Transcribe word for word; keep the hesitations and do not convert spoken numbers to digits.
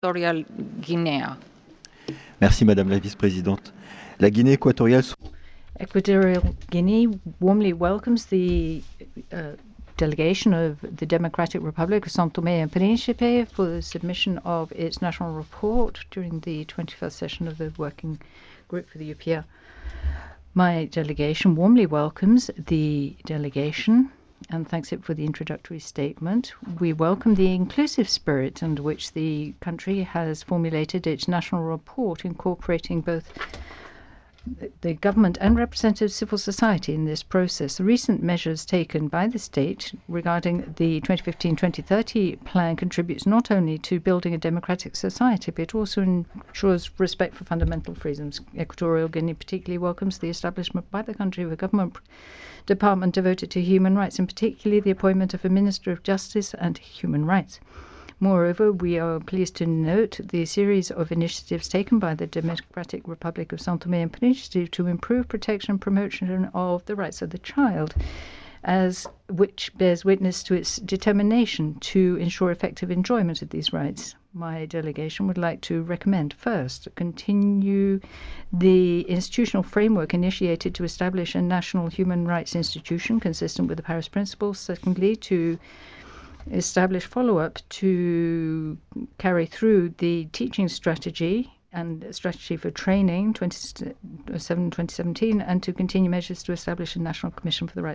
Equatorial Guinea. Merci Madame la Vice-Présidente. La Guinée équatoriale. Equatorial Guinea warmly welcomes the uh, delegation of the Democratic Republic of São Tomé and Príncipe for the submission of its national report during the twenty-first session of the Working Group for the U P R. My delegation warmly welcomes the delegation and thanks it for the introductory statement. We welcome the inclusive spirit under which the country has formulated its national report, incorporating both the government and representative civil society in this process. The recent measures taken by the state regarding the twenty fifteen to twenty thirty plan contributes not only to building a democratic society, but also ensures respect for fundamental freedoms. Equatorial Guinea particularly welcomes the establishment by the country of a government department devoted to human rights, and particularly the appointment of a Minister of Justice and Human Rights. Moreover, we are pleased to note the series of initiatives taken by the Democratic Republic of São Tomé and Príncipe to improve protection and promotion of the rights of the child, as which bears witness to its determination to ensure effective enjoyment of these rights. My delegation would like to recommend, first, continue the institutional framework initiated to establish a national human rights institution consistent with the Paris Principles. Secondly, to establish follow-up to carry through the teaching strategy and strategy for training twenty seventeen, and to continue measures to establish a national commission for the rights